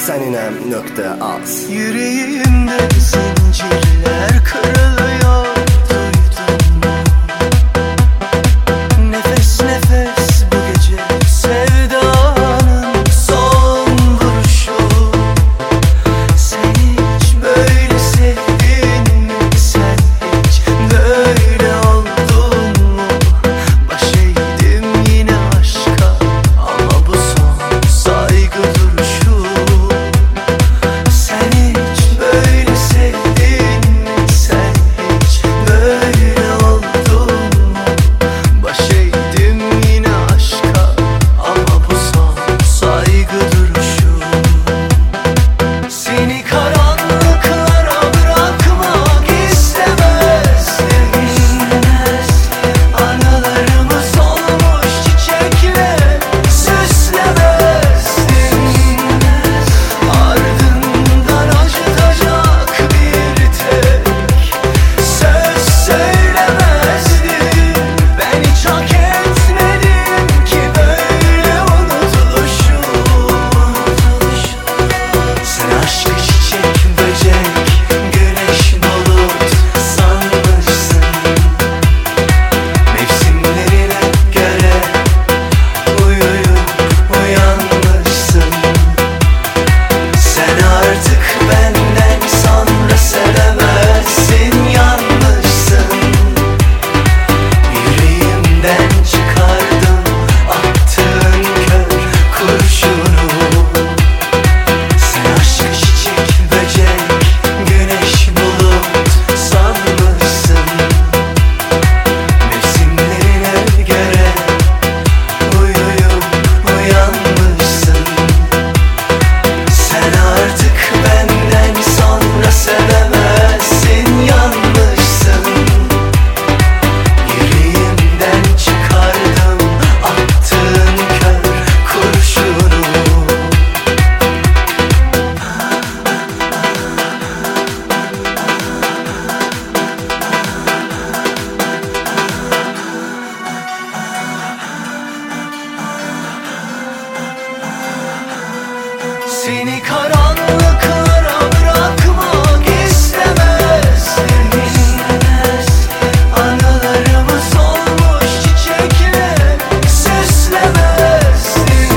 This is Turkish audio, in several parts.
Seninəm.az. Yüreğimde zincirler kırılıyor, duydun mu? Nefes nefes bu gece sevdanın son vuruşu. Sen hiç böyle sevdin mi? Sen hiç böyle oldun mu? Baş eğdim yine aşka ama bu son saygı duruşu. Sen hiç böyle sevdin mi? Sen hiç böyle oldun mu? Baş eğdim yine aşka ama bu son saygı duruşu. Seni karanlıklara bırakmak istemezdim. Anılarımız olmuş çiçekle süslemezdim. Ardından acıtacak bir tek söz söylemezdim. Ben hiç hak etmedim ki böyle unutuluşu. Sen aşkı çiçek böcek, güneş bulut sanmışsın. Mevsimlerine göre uyuyup uyanmışsın. Sen artık benden sonra sevemezsin, yanmışsın. Yüreğimden çıkardım attığın kör kurşunu. Sen aşkı çiçek böcek, güneş bulut sanmışsın. Mevsimlerine göre uyuyup uyanmışsın. Sen artık benden sonra sevemezsin, yanmışsın. Yüreğimden çıkardım attığın kör kurşunu. Seni karanlıklara bırakmak istemezdim. Anılarımız olmuş çiçekle süslemezdim.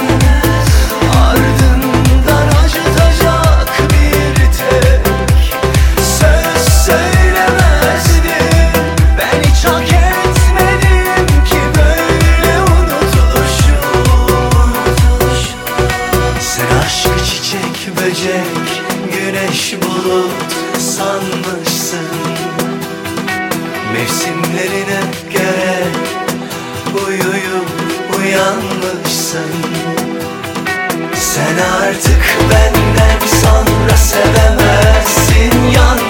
Ardından acıtacak bir tek söz söylemezdim. Ben hiç hak etmedim ki böyle unutuluşu. Sen aşkı çiçek böcek, güneş bulut sanmışsın. Mevsimlerine göre uyuyup uyanmışsın. Sen artık benden sonra sevemezsin, yanmışsın.